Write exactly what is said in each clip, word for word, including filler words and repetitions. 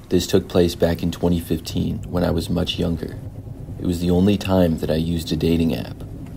This took place back in twenty fifteen when I was much younger. It was the only time that I used a dating app.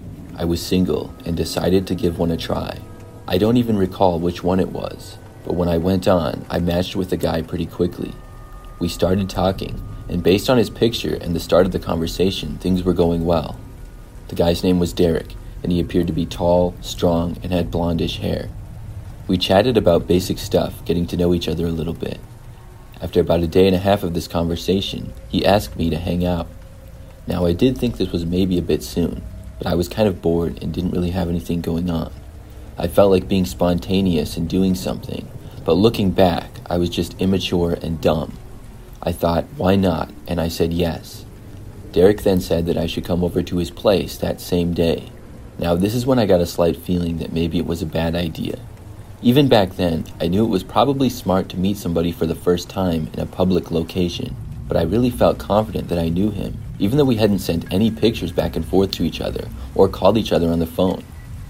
I was single and decided to give one a try. I don't even recall which one it was, but when I went on, I matched with the guy pretty quickly. We started talking, and based on his picture and the start of the conversation, things were going well. The guy's name was Derek, and he appeared to be tall, strong, and had blondish hair. We chatted about basic stuff, getting to know each other a little bit. After about a day and a half of this conversation, he asked me to hang out. Now, I did think this was maybe a bit soon, but I was kind of bored and didn't really have anything going on. I felt like being spontaneous and doing something, but looking back, I was just immature and dumb. I thought, why not? And I said yes. Derek then said that I should come over to his place that same day. Now, this is when I got a slight feeling that maybe it was a bad idea. Even back then, I knew it was probably smart to meet somebody for the first time in a public location, but I really felt confident that I knew him, even though we hadn't sent any pictures back and forth to each other or called each other on the phone.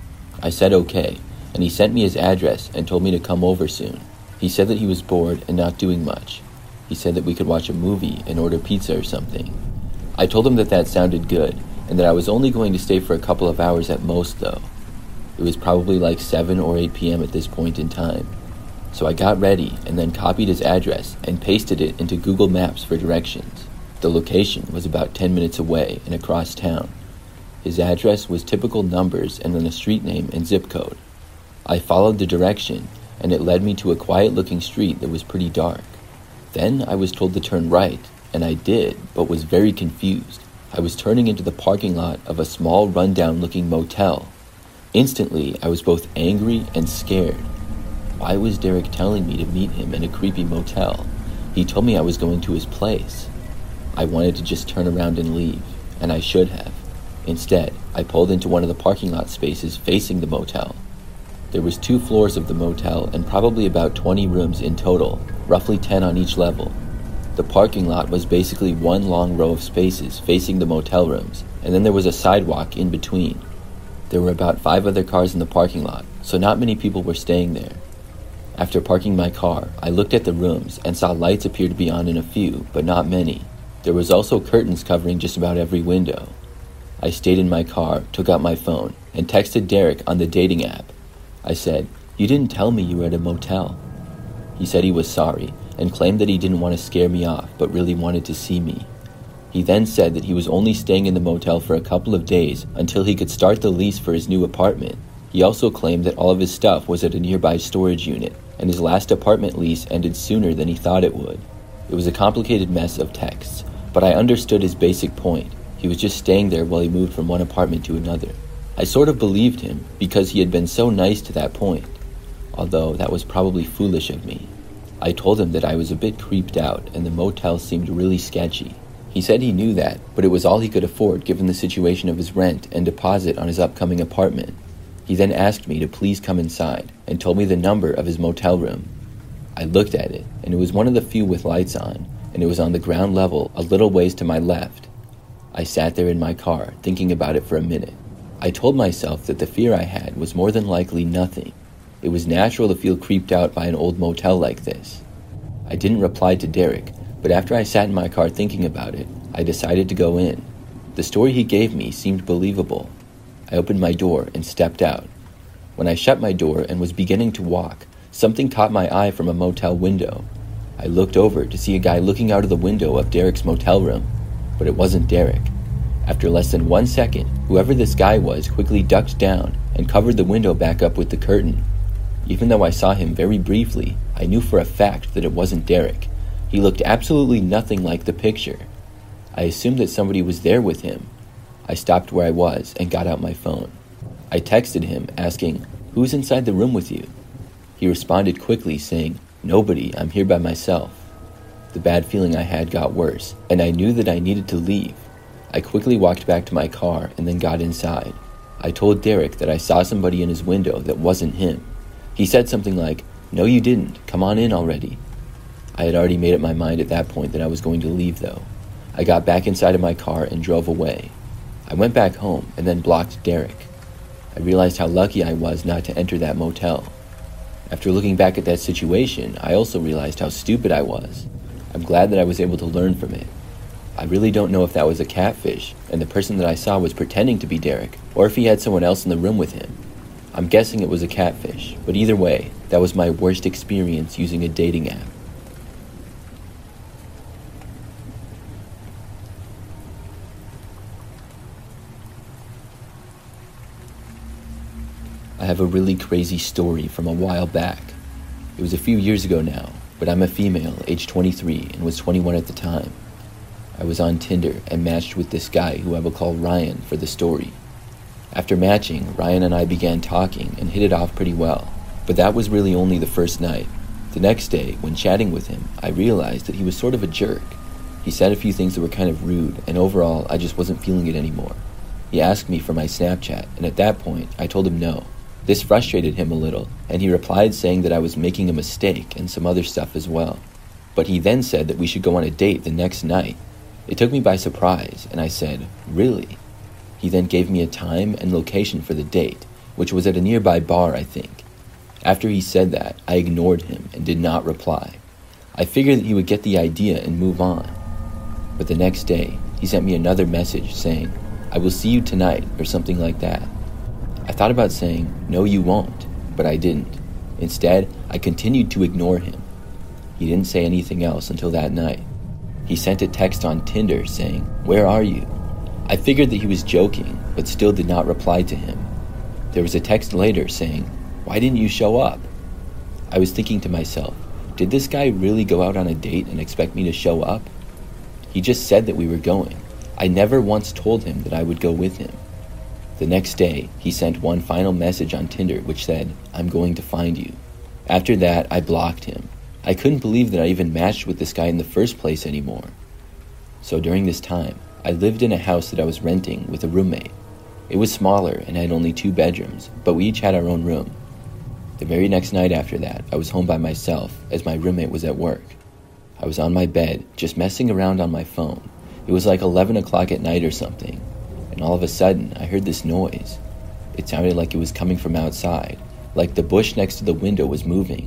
I said okay, and he sent me his address and told me to come over soon. He said that he was bored and not doing much. He said that we could watch a movie and order pizza or something. I told him that that sounded good, and that I was only going to stay for a couple of hours at most though. It was probably like seven or eight p.m. at this point in time. So I got ready and then copied his address and pasted it into Google Maps for directions. The location was about ten minutes away and across town. His address was typical numbers and then a street name and zip code. I followed the direction, and it led me to a quiet-looking street that was pretty dark. Then I was told to turn right, and I did, but was very confused. I was turning into the parking lot of a small, run-down-looking motel. Instantly, I was both angry and scared. Why was Derek telling me to meet him in a creepy motel? He told me I was going to his place. I wanted to just turn around and leave, and I should have. Instead, I pulled into one of the parking lot spaces facing the motel. There was two floors of the motel and probably about twenty rooms in total, roughly ten on each level. The parking lot was basically one long row of spaces facing the motel rooms, and then there was a sidewalk in between. There were about five other cars in the parking lot, so not many people were staying there. After parking my car, I looked at the rooms and saw lights appear to be on in a few, but not many. There was also curtains covering just about every window. I stayed in my car, took out my phone, and texted Derek on the dating app. I said, "You didn't tell me you were at a motel." He said he was sorry, and claimed that he didn't want to scare me off, but really wanted to see me. He then said that he was only staying in the motel for a couple of days until he could start the lease for his new apartment. He also claimed that all of his stuff was at a nearby storage unit, and his last apartment lease ended sooner than he thought it would. It was a complicated mess of texts, but I understood his basic point. He was just staying there while he moved from one apartment to another. I sort of believed him because he had been so nice to that point, although that was probably foolish of me. I told him that I was a bit creeped out and the motel seemed really sketchy. He said he knew that, but it was all he could afford given the situation of his rent and deposit on his upcoming apartment. He then asked me to please come inside and told me the number of his motel room. I looked at it, and it was one of the few with lights on, and it was on the ground level a little ways to my left. I sat there in my car, thinking about it for a minute. I told myself that the fear I had was more than likely nothing. It was natural to feel creeped out by an old motel like this. I didn't reply to Derek, but after I sat in my car thinking about it, I decided to go in. The story he gave me seemed believable. I opened my door and stepped out. When I shut my door and was beginning to walk, something caught my eye from a motel window. I looked over to see a guy looking out of the window of Derek's motel room, but it wasn't Derek. After less than one second, whoever this guy was quickly ducked down and covered the window back up with the curtain. Even though I saw him very briefly, I knew for a fact that it wasn't Derek. He looked absolutely nothing like the picture. I assumed that somebody was there with him. I stopped where I was and got out my phone. I texted him asking, "Who's inside the room with you?" He responded quickly saying, "Nobody, I'm here by myself." The bad feeling I had got worse, and I knew that I needed to leave. I quickly walked back to my car and then got inside. I told Derek that I saw somebody in his window that wasn't him. He said something like, "No, you didn't. Come on in already." I had already made up my mind at that point that I was going to leave, though. I got back inside of my car and drove away. I went back home and then blocked Derek. I realized how lucky I was not to enter that motel. After looking back at that situation, I also realized how stupid I was. I'm glad that I was able to learn from it. I really don't know if that was a catfish, and the person that I saw was pretending to be Derek, or if he had someone else in the room with him. I'm guessing it was a catfish, but either way, that was my worst experience using a dating app. I have a really crazy story from a while back. It was a few years ago now, but I'm a female, age twenty-three, and was twenty-one at the time. I was on Tinder and matched with this guy who I will call Ryan for the story. After matching, Ryan and I began talking and hit it off pretty well, but that was really only the first night. The next day, when chatting with him, I realized that he was sort of a jerk. He said a few things that were kind of rude, and overall, I just wasn't feeling it anymore. He asked me for my Snapchat, and at that point, I told him no. This frustrated him a little, and he replied saying that I was making a mistake and some other stuff as well. But he then said that we should go on a date the next night. It took me by surprise, and I said, "Really?" He then gave me a time and location for the date, which was at a nearby bar, I think. After he said that, I ignored him and did not reply. I figured that he would get the idea and move on. But the next day, he sent me another message saying, "I will see you tonight," or something like that. I thought about saying, "No, you won't," but I didn't. Instead, I continued to ignore him. He didn't say anything else until that night. He sent a text on Tinder saying, "Where are you?" I figured that he was joking, but still did not reply to him. There was a text later saying, "Why didn't you show up?" I was thinking to myself, did this guy really go out on a date and expect me to show up? He just said that we were going. I never once told him that I would go with him. The next day, he sent one final message on Tinder which said, "I'm going to find you." After that, I blocked him. I couldn't believe that I even matched with this guy in the first place anymore. So during this time, I lived in a house that I was renting with a roommate. It was smaller and had only two bedrooms, but we each had our own room. The very next night after that, I was home by myself as my roommate was at work. I was on my bed, just messing around on my phone. It was like eleven o'clock at night or something, and all of a sudden, I heard this noise. It sounded like it was coming from outside, like the bush next to the window was moving.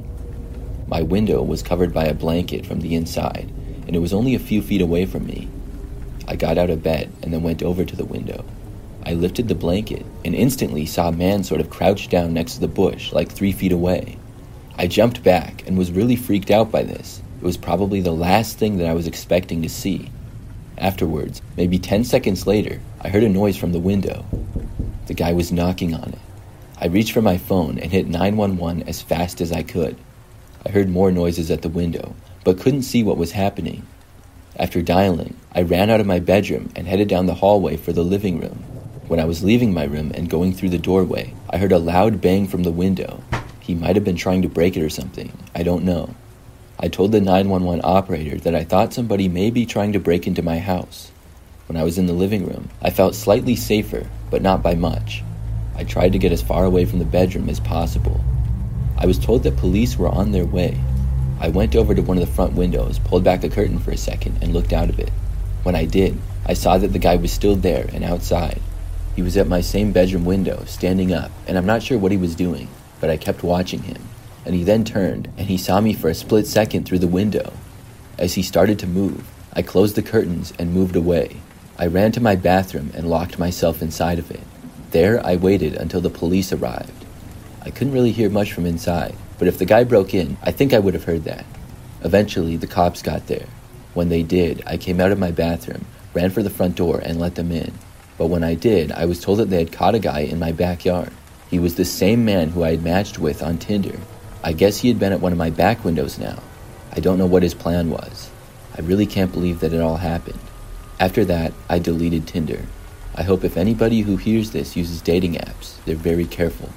My window was covered by a blanket from the inside, and it was only a few feet away from me. I got out of bed and then went over to the window. I lifted the blanket and instantly saw a man sort of crouched down next to the bush, like three feet away. I jumped back and was really freaked out by this. It was probably the last thing that I was expecting to see. Afterwards, maybe ten seconds later, I heard a noise from the window. The guy was knocking on it. I reached for my phone and hit nine one one as fast as I could. I heard more noises at the window, but couldn't see what was happening. After dialing, I ran out of my bedroom and headed down the hallway for the living room. When I was leaving my room and going through the doorway, I heard a loud bang from the window. He might have been trying to break it or something. I don't know. I told the nine one one operator that I thought somebody may be trying to break into my house. When I was in the living room, I felt slightly safer, but not by much. I tried to get as far away from the bedroom as possible. I was told that police were on their way. I went over to one of the front windows, pulled back a curtain for a second, and looked out of it. When I did, I saw that the guy was still there and outside. He was at my same bedroom window, standing up, and I'm not sure what he was doing, but I kept watching him. And he then turned, and he saw me for a split second through the window. As he started to move, I closed the curtains and moved away. I ran to my bathroom and locked myself inside of it. There, I waited until the police arrived. I couldn't really hear much from inside, but if the guy broke in, I think I would have heard that. Eventually, the cops got there. When they did, I came out of my bathroom, ran for the front door, and let them in. But when I did, I was told that they had caught a guy in my backyard. He was the same man who I had matched with on Tinder. I guess he had been at one of my back windows now. I don't know what his plan was. I really can't believe that it all happened. After that, I deleted Tinder. I hope if anybody who hears this uses dating apps, they're very careful.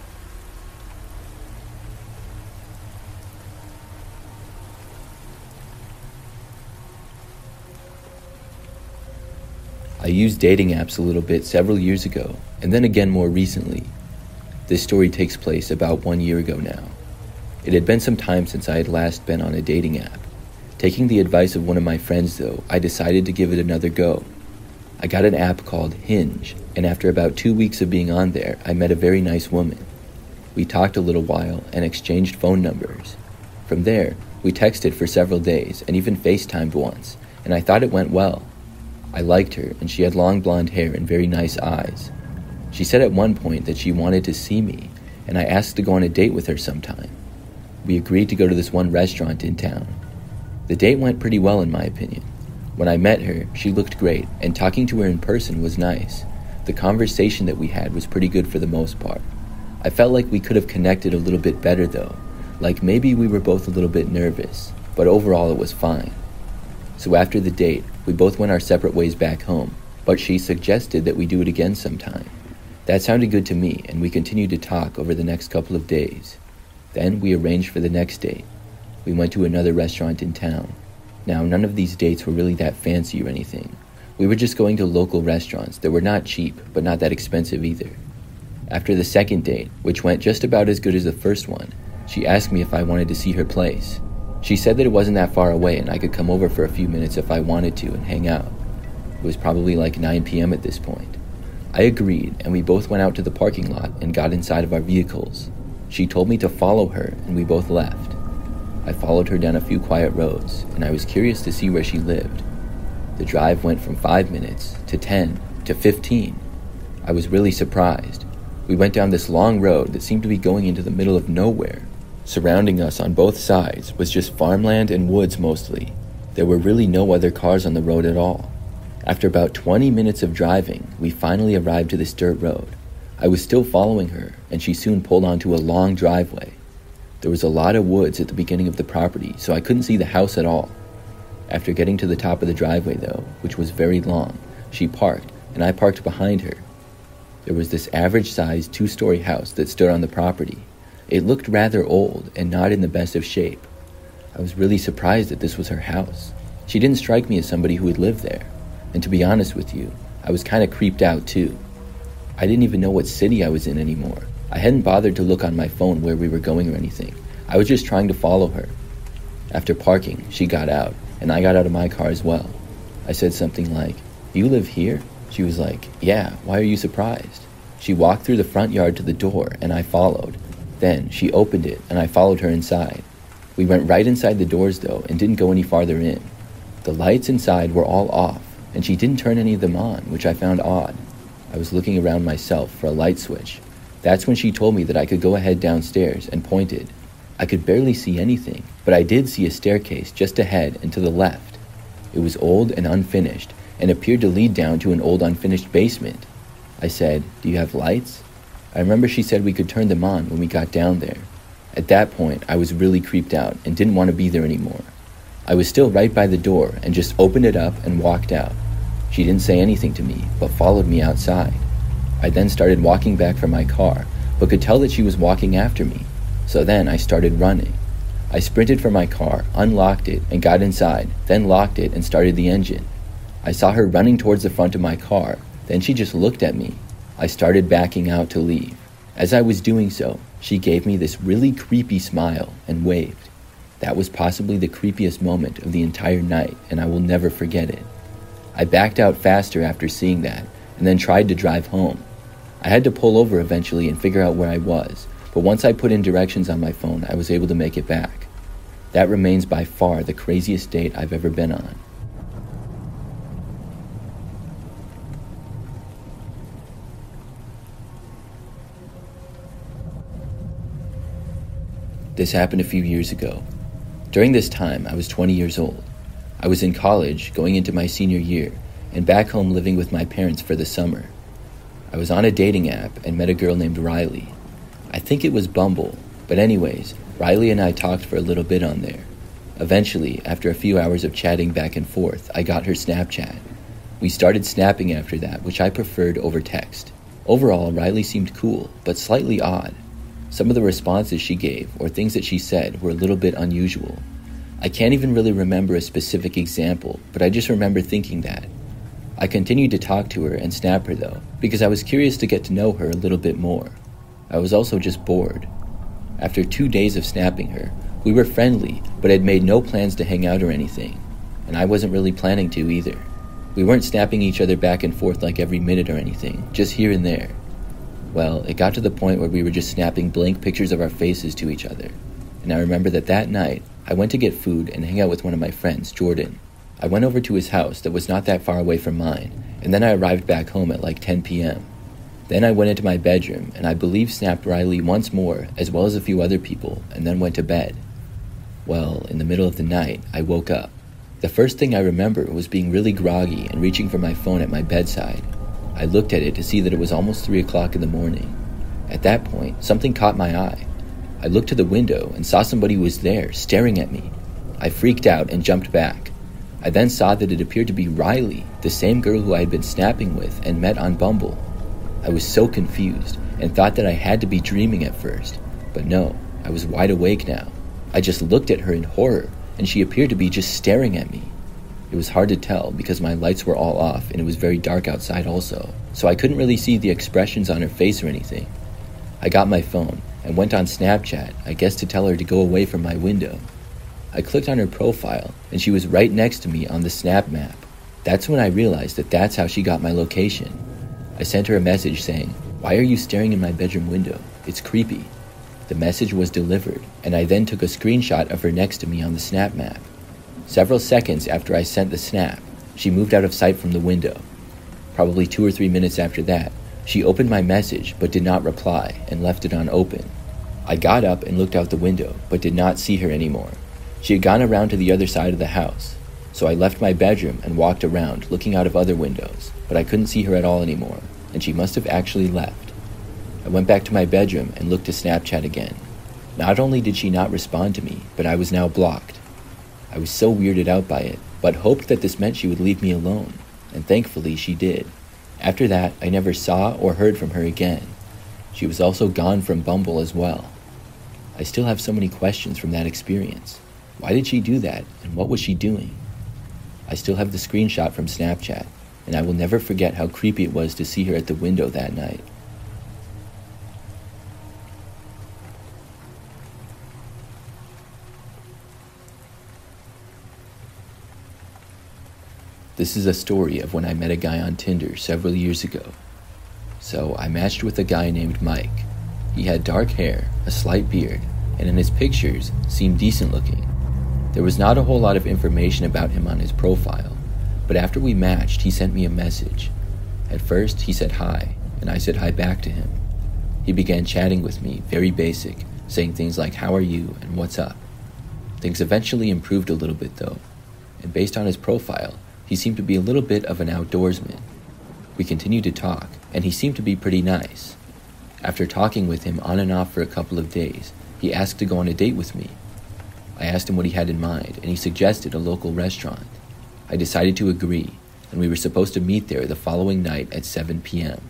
I used dating apps a little bit several years ago, and then again more recently. This story takes place about one year ago now. It had been some time since I had last been on a dating app. Taking the advice of one of my friends though, I decided to give it another go. I got an app called Hinge, and after about two weeks of being on there, I met a very nice woman. We talked a little while and exchanged phone numbers. From there, We texted for several days and even FaceTimed once, and I thought it went well. I liked her, and she had long blonde hair and very nice eyes. She said at one point that she wanted to see me, and I asked to go on a date with her sometime. We agreed to go to this one restaurant in town. The date went pretty well in my opinion. When I met her, she looked great, and talking to her in person was nice. The conversation that we had was pretty good for the most part. I felt like we could have connected a little bit better though, like maybe we were both a little bit nervous, but overall it was fine. So after the date, we both went our separate ways back home, but she suggested that we do it again sometime. That sounded good to me, and we continued to talk over the next couple of days. Then we arranged for the next date. We went to another restaurant in town. Now, none of these dates were really that fancy or anything. We were just going to local restaurants that were not cheap, but not that expensive either. After the second date, which went just about as good as the first one, she asked me if I wanted to see her place. She said that it wasn't that far away and I could come over for a few minutes if I wanted to and hang out. It was probably like nine p.m. at this point. I agreed, and we both went out to the parking lot and got inside of our vehicles. She told me to follow her, and we both left. I followed her down a few quiet roads, and I was curious to see where she lived. The drive went from five minutes to ten to fifteen. I was really surprised. We went down this long road that seemed to be going into the middle of nowhere. Surrounding us on both sides was just farmland and woods mostly. There were really no other cars on the road at all. After about twenty minutes of driving, we finally arrived to this dirt road. I was still following her, and she soon pulled onto a long driveway. There was a lot of woods at the beginning of the property, so I couldn't see the house at all. After getting to the top of the driveway, though, which was very long, she parked, and I parked behind her. There was this average-sized two-story house that stood on the property. It looked rather old and not in the best of shape. I was really surprised that this was her house. She didn't strike me as somebody who would live there. And to be honest with you, I was kind of creeped out too. I didn't even know what city I was in anymore. I hadn't bothered to look on my phone where we were going or anything. I was just trying to follow her. After parking, she got out, and I got out of my car as well. I said something like, "You live here?" She was like, "Yeah, why are you surprised?" She walked through the front yard to the door, and I followed. Then she opened it, and I followed her inside. We went right inside the doors though, and didn't go any farther in. The lights inside were all off, and she didn't turn any of them on, which I found odd. I was looking around myself for a light switch. That's when she told me that I could go ahead downstairs and pointed. I could barely see anything, but I did see a staircase just ahead and to the left. It was old and unfinished, and appeared to lead down to an old unfinished basement. I said, "Do you have lights?" I remember she said we could turn them on when we got down there. At that point, I was really creeped out and didn't want to be there anymore. I was still right by the door and just opened it up and walked out. She didn't say anything to me, but followed me outside. I then started walking back for my car, but could tell that she was walking after me. So then I started running. I sprinted for my car, unlocked it, and got inside, then locked it and started the engine. I saw her running towards the front of my car, then she just looked at me. I started backing out to leave. As I was doing so, she gave me this really creepy smile and waved. That was possibly the creepiest moment of the entire night, and I will never forget it. I backed out faster after seeing that, and then tried to drive home. I had to pull over eventually and figure out where I was, but once I put in directions on my phone, I was able to make it back. That remains by far the craziest date I've ever been on. This happened a few years ago. During this time, I was twenty years old. I was in college, going into my senior year, and back home living with my parents for the summer. I was on a dating app and met a girl named Riley. I think it was Bumble, but anyways, Riley and I talked for a little bit on there. Eventually, after a few hours of chatting back and forth, I got her Snapchat. We started snapping after that, which I preferred over text. Overall, Riley seemed cool, but slightly odd. Some of the responses she gave, or things that she said, were a little bit unusual. I can't even really remember a specific example, but I just remember thinking that. I continued to talk to her and snap her though, because I was curious to get to know her a little bit more. I was also just bored. After two days of snapping her, we were friendly, but had made no plans to hang out or anything, and I wasn't really planning to either. We weren't snapping each other back and forth like every minute or anything, just here and there. Well, it got to the point where we were just snapping blank pictures of our faces to each other, and I remember that that night, I went to get food and hang out with one of my friends, Jordan. I went over to his house that was not that far away from mine, and then I arrived back home at like ten p.m. Then I went into my bedroom and I believe snapped Riley once more, as well as a few other people, and then went to bed. Well, in the middle of the night, I woke up. The first thing I remember was being really groggy and reaching for my phone at my bedside. I looked at it to see that it was almost three o'clock in the morning. At that point, something caught my eye. I looked to the window and saw somebody was there, staring at me. I freaked out and jumped back. I then saw that it appeared to be Riley, the same girl who I had been snapping with and met on Bumble. I was so confused and thought that I had to be dreaming at first, but no, I was wide awake now. I just looked at her in horror, and she appeared to be just staring at me. It was hard to tell because my lights were all off and it was very dark outside also, so I couldn't really see the expressions on her face or anything. I got my phone and went on Snapchat, I guess to tell her to go away from my window. I clicked on her profile and she was right next to me on the Snap map. That's when I realized that that's how she got my location. I sent her a message saying, "Why are you staring in my bedroom window? It's creepy." The message was delivered, and I then took a screenshot of her next to me on the Snap map. Several seconds after I sent the snap, she moved out of sight from the window. Probably two or three minutes after that, she opened my message but did not reply and left it on open. I got up and looked out the window but did not see her anymore. She had gone around to the other side of the house, so I left my bedroom and walked around looking out of other windows, but I couldn't see her at all anymore, and she must have actually left. I went back to my bedroom and looked to Snapchat again. Not only did she not respond to me, but I was now blocked. I was so weirded out by it, but hoped that this meant she would leave me alone, and thankfully she did. After that, I never saw or heard from her again. She was also gone from Bumble as well. I still have so many questions from that experience. Why did she do that, and what was she doing? I still have the screenshot from Snapchat, and I will never forget how creepy it was to see her at the window that night. This is a story of when I met a guy on Tinder several years ago. So I matched with a guy named Mike. He had dark hair, a slight beard, and in his pictures seemed decent looking. There was not a whole lot of information about him on his profile, but after we matched, he sent me a message. At first, he said hi, and I said hi back to him. He began chatting with me, very basic, saying things like, "How are you?" and "What's up?" Things eventually improved a little bit though, and based on his profile, he seemed to be a little bit of an outdoorsman. We continued to talk, and he seemed to be pretty nice. After talking with him on and off for a couple of days, he asked to go on a date with me. I asked him what he had in mind, and he suggested a local restaurant. I decided to agree, and we were supposed to meet there the following night at seven p.m.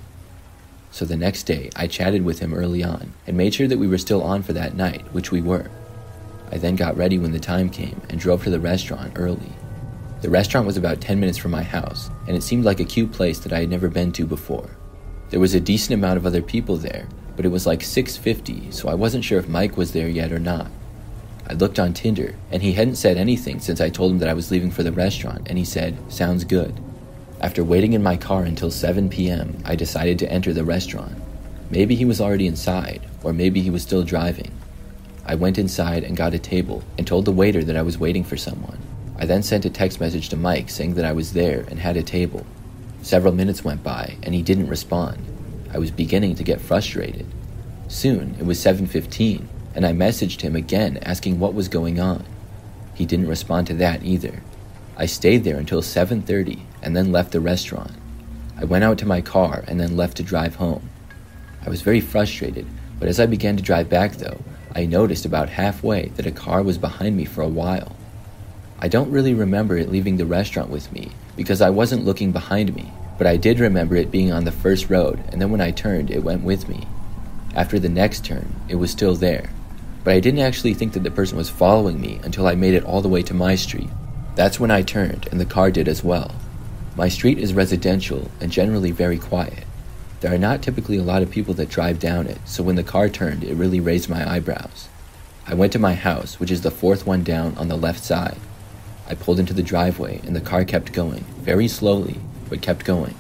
So the next day, I chatted with him early on, and made sure that we were still on for that night, which we were. I then got ready when the time came, and drove to the restaurant early. The restaurant was about ten minutes from my house, and it seemed like a cute place that I had never been to before. There was a decent amount of other people there, but it was like six fifty, so I wasn't sure if Mike was there yet or not. I looked on Tinder, and he hadn't said anything since I told him that I was leaving for the restaurant, and he said, "Sounds good." After waiting in my car until seven p.m., I decided to enter the restaurant. Maybe he was already inside, or maybe he was still driving. I went inside and got a table, and told the waiter that I was waiting for someone. I then sent a text message to Mike saying that I was there and had a table. Several minutes went by, and he didn't respond. I was beginning to get frustrated. Soon, it was seven fifteen, and I messaged him again asking what was going on. He didn't respond to that either. I stayed there until seven thirty and then left the restaurant. I went out to my car and then left to drive home. I was very frustrated, but as I began to drive back though, I noticed about halfway that a car was behind me for a while. I don't really remember it leaving the restaurant with me because I wasn't looking behind me, but I did remember it being on the first road, and then when I turned, it went with me. After the next turn, it was still there, but I didn't actually think that the person was following me until I made it all the way to my street. That's when I turned, and the car did as well. My street is residential and generally very quiet. There are not typically a lot of people that drive down it, so when the car turned, it really raised my eyebrows. I went to my house, which is the fourth one down on the left side. I pulled into the driveway, and the car kept going, very slowly, but kept going.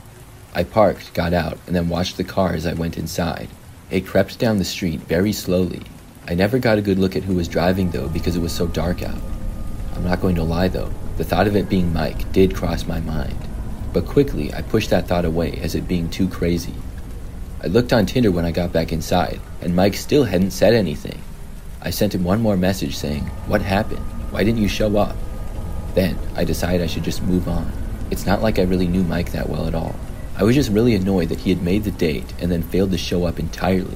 I parked, got out, and then watched the car as I went inside. It crept down the street very slowly. I never got a good look at who was driving though because it was so dark out. I'm not going to lie though, the thought of it being Mike did cross my mind. But quickly, I pushed that thought away as it being too crazy. I looked on Tinder when I got back inside, and Mike still hadn't said anything. I sent him one more message saying, "What happened? Why didn't you show up?" Then, I decided I should just move on. It's not like I really knew Mike that well at all. I was just really annoyed that he had made the date and then failed to show up entirely.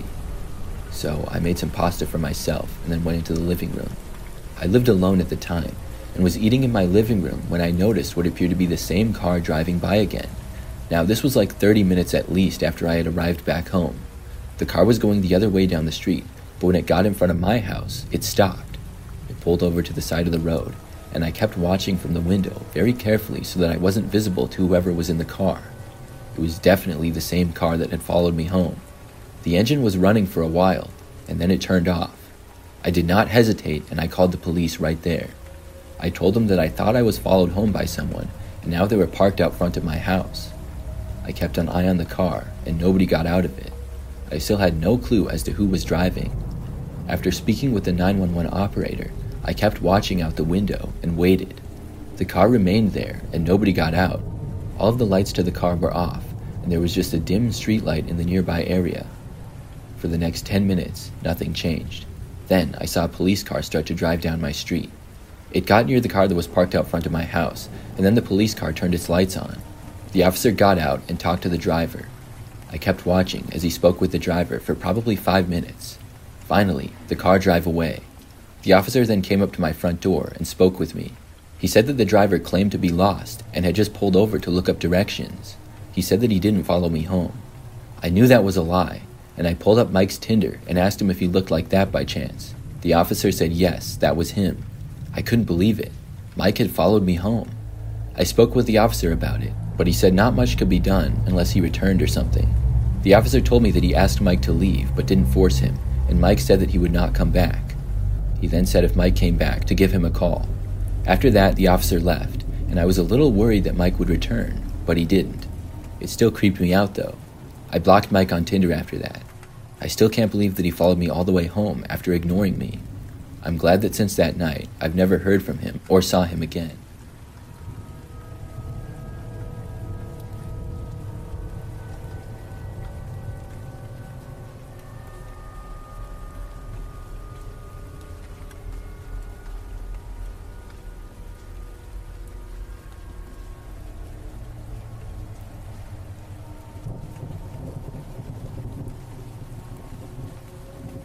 So, I made some pasta for myself and then went into the living room. I lived alone at the time, and was eating in my living room when I noticed what appeared to be the same car driving by again. Now, this was like thirty minutes at least after I had arrived back home. The car was going the other way down the street, but when it got in front of my house, it stopped. It pulled over to the side of the road, and I kept watching from the window very carefully so that I wasn't visible to whoever was in the car. It was definitely the same car that had followed me home. The engine was running for a while, and then it turned off. I did not hesitate, and I called the police right there. I told them that I thought I was followed home by someone, and now they were parked out front of my house. I kept an eye on the car, and nobody got out of it. I still had no clue as to who was driving. After speaking with the nine one one operator, I kept watching out the window and waited. The car remained there, and nobody got out. All of the lights to the car were off, and there was just a dim streetlight in the nearby area. For the next ten minutes, nothing changed. Then I saw a police car start to drive down my street. It got near the car that was parked out front of my house, and then the police car turned its lights on. The officer got out and talked to the driver. I kept watching as he spoke with the driver for probably five minutes. Finally, the car drove away. The officer then came up to my front door and spoke with me. He said that the driver claimed to be lost and had just pulled over to look up directions. He said that he didn't follow me home. I knew that was a lie, and I pulled up Mike's Tinder and asked him if he looked like that by chance. The officer said yes, that was him. I couldn't believe it. Mike had followed me home. I spoke with the officer about it, but he said not much could be done unless he returned or something. The officer told me that he asked Mike to leave, but didn't force him, and Mike said that he would not come back. He then said if Mike came back, to give him a call. After that, the officer left, and I was a little worried that Mike would return, but he didn't. It still creeped me out, though. I blocked Mike on Tinder after that. I still can't believe that he followed me all the way home after ignoring me. I'm glad that since that night, I've never heard from him or saw him again.